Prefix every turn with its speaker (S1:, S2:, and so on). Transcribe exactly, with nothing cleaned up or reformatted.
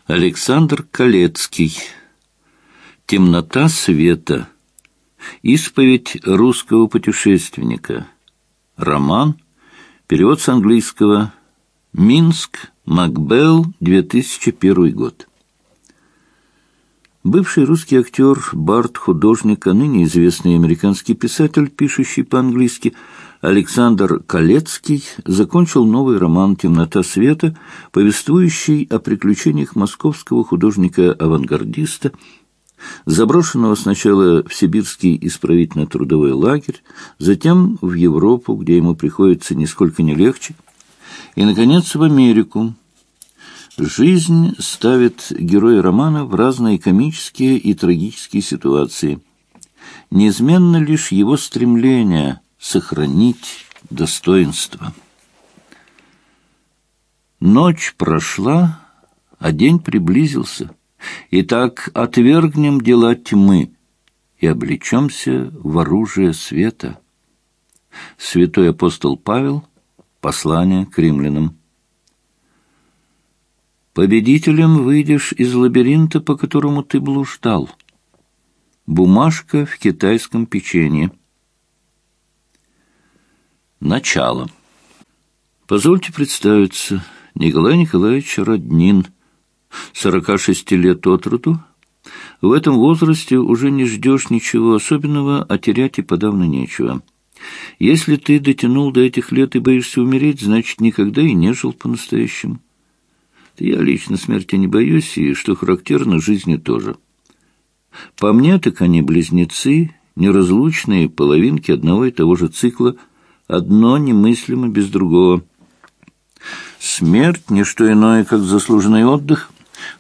S1: Александр Колецкий. «Темнота света. Исповедь русского путешественника». Роман. Перевод с английского. Минск. Макбелл. две тысячи первый год. Бывший русский актер, бард, художник, а ныне известный американский писатель, пишущий по-английски, Александр Колецкий закончил новый роман «Темнота света», повествующий о приключениях московского художника-авангардиста, заброшенного сначала в сибирский исправительно-трудовой лагерь, затем в Европу, где ему приходится нисколько не легче, и, наконец, в Америку. Жизнь ставит героя романа в разные комические и трагические ситуации. Неизменно лишь его стремление сохранить достоинство. Ночь прошла, а день приблизился. Итак, отвергнем дела тьмы и облечемся в оружие света. Святой апостол Павел. Послание к римлянам. Победителем выйдешь из лабиринта, по которому ты блуждал. Бумажка в китайском печенье. Начало. Позвольте представиться. Николай Николаевич Роднин, сорока шести лет от роду. В этом возрасте уже не ждешь ничего особенного, а терять и подавно нечего. Если ты дотянул до этих лет и боишься умереть, значит, никогда и не жил по-настоящему. Я лично смерти не боюсь, и, что характерно, жизни тоже. По мне, так они близнецы, неразлучные половинки одного и того же цикла, одно немыслимо без другого. Смерть — не что иное, как заслуженный отдых —